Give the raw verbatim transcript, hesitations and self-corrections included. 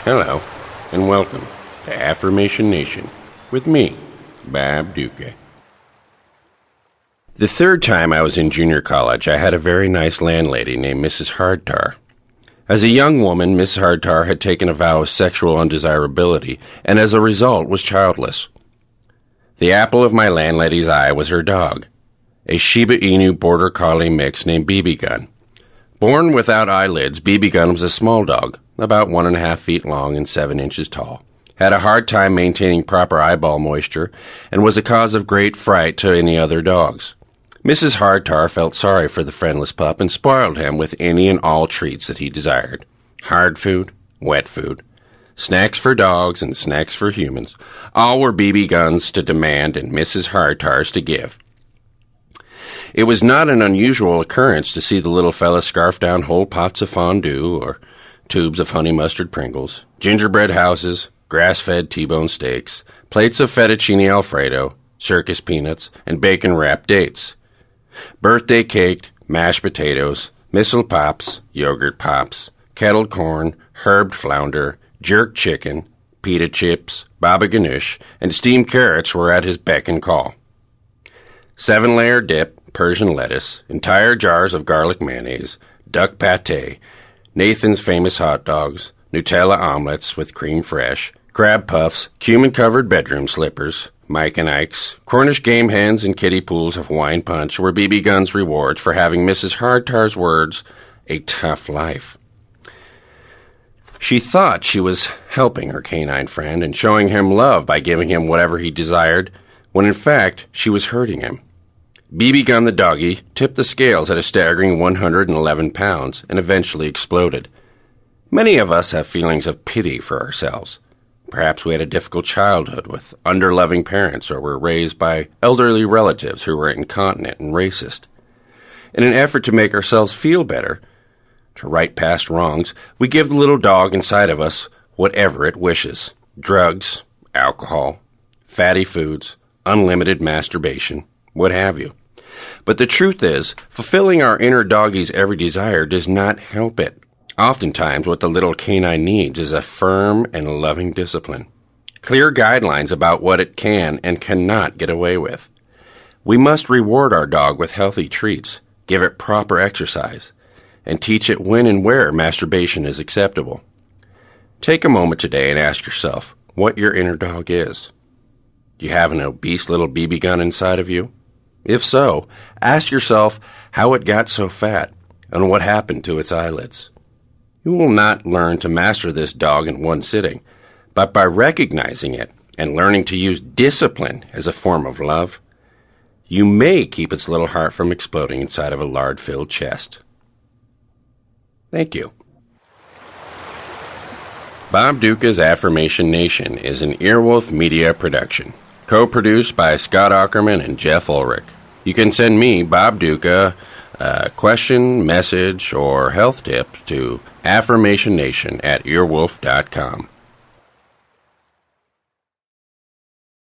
Hello, and welcome to Affirmation Nation with me, Bob Duca. The third time I was in junior college, I had a very nice landlady named Missus Hardtar. As a young woman, Missus Hardtar had taken a vow of sexual undesirability, and as a result was childless. The apple of my landlady's eye was her dog, a Shiba Inu Border Collie mix named B B Gun. Born without eyelids, B B Gun was a small dog, about one and a half feet long and seven inches tall, had a hard time maintaining proper eyeball moisture, and was a cause of great fright to any other dogs. Missus Hardtar felt sorry for the friendless pup and spoiled him with any and all treats that he desired. Hard food, wet food, snacks for dogs and snacks for humans, all were B B Guns to demand and Missus Hardtar's to give. It was not an unusual occurrence to see the little fella scarf down whole pots of fondue or tubes of honey mustard Pringles, gingerbread houses, grass-fed T-bone steaks, plates of fettuccine Alfredo, circus peanuts, and bacon-wrapped dates, birthday cake, mashed potatoes, missile pops, yogurt pops, kettle corn, herbed flounder, jerk chicken, pita chips, baba ganoush, and steamed carrots were at his beck and call. Seven-layer dip, Persian lettuce, entire jars of garlic mayonnaise, duck pate, Nathan's famous hot dogs, Nutella omelets with cream fresh, crab puffs, cumin-covered bedroom slippers, Mike and Ike's, Cornish game hens, and kiddie pools of wine punch were B B Gun's rewards for having Missus Hardtar's words, a tough life. She thought she was helping her canine friend and showing him love by giving him whatever he desired, when in fact she was hurting him. B B Gun the doggy tipped the scales at a staggering one hundred eleven pounds and eventually exploded. Many of us have feelings of pity for ourselves. Perhaps we had a difficult childhood with under-loving parents or were raised by elderly relatives who were incontinent and racist. In an effort to make ourselves feel better, to right past wrongs, we give the little dog inside of us whatever it wishes. Drugs, alcohol, fatty foods, unlimited masturbation, what have you. But the truth is, fulfilling our inner doggy's every desire does not help it. Oftentimes, what the little canine needs is a firm and loving discipline, clear guidelines about what it can and cannot get away with. We must reward our dog with healthy treats, give it proper exercise, and teach it when and where masturbation is acceptable. Take a moment today and ask yourself what your inner dog is. Do you have an obese little B B Gun inside of you? If so, ask yourself how it got so fat and what happened to its eyelids. You will not learn to master this dog in one sitting, but by recognizing it and learning to use discipline as a form of love, you may keep its little heart from exploding inside of a lard-filled chest. Thank you. Bob Duca's Affirmation Nation is an Earwolf Media production, co-produced by Scott Aukerman and Jeff Ulrich. You can send me, Bob Duca, a question, message, or health tip to affirmation nation at earwolf dot com.